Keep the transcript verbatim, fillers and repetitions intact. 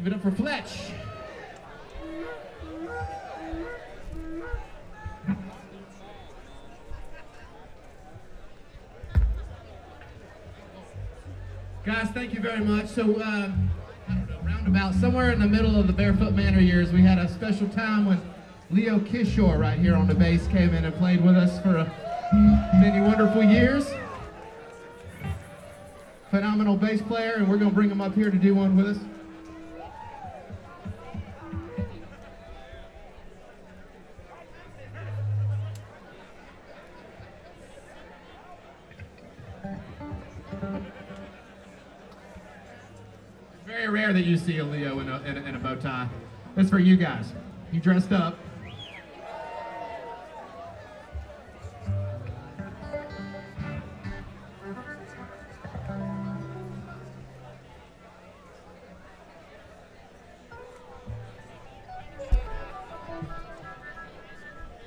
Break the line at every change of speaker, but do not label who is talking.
Give it up for Fletch. Guys, thank you very much. So, uh, I don't know, roundabout, somewhere in the middle of the Barefoot Manor years, we had a special time when Leo Kishore right here on the bass came in and played with us for a, many wonderful years. Phenomenal bass player, and we're going to bring him up here to do one with us. Very rare that you see a Leo in a, in a, in a bow tie. That's for you guys. You dressed up.